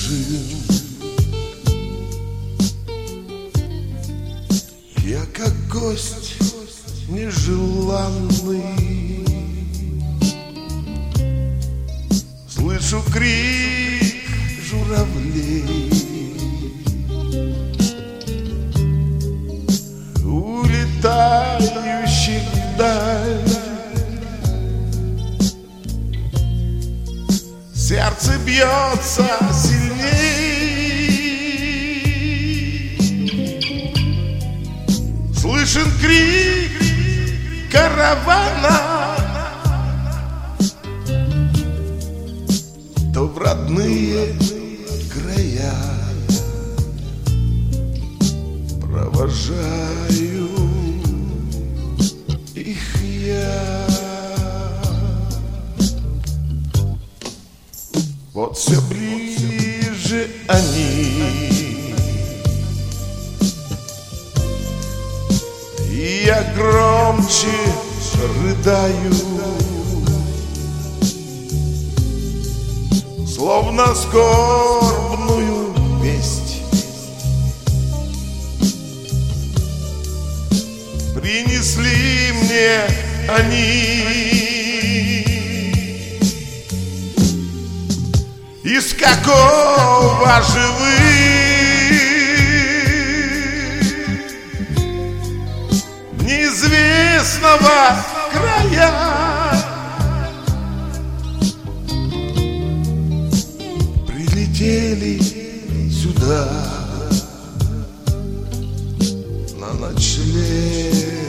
чужим. Я как гость нежеланный, слышу крик журавлей, улетающих вдаль. Сердце бьется сильней, слышен крик каравана, то в родные края провожаю их я. Вот все ближе они, и я громче рыдаю, словно скорбную весть принесли мне они. Из какого же вы неизвестного края прилетели сюда на ночлег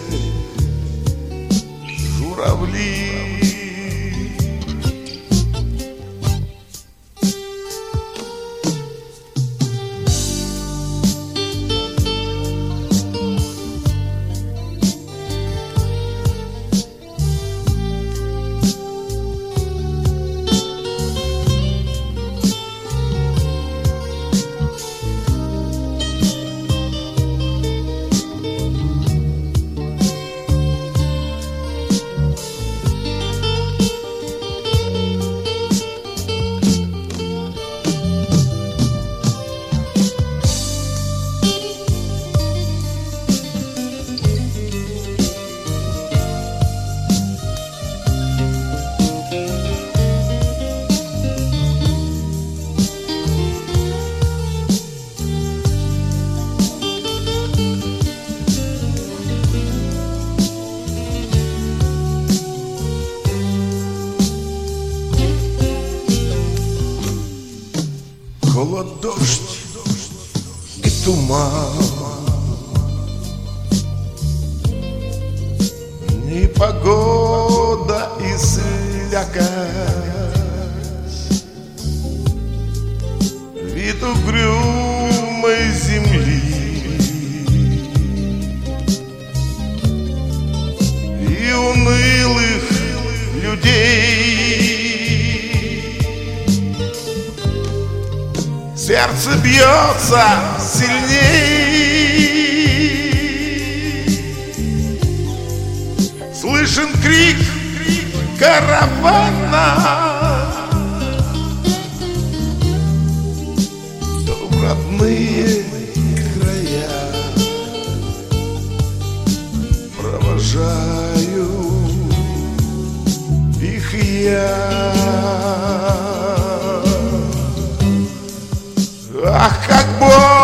журавли? Холод, дождь и туман, непогода и слякоть, вид угрюмой земли и унылых людей. Сердце бьется сильней, слышен крик каравана, то в родные края провожаю их я. Ах, как больно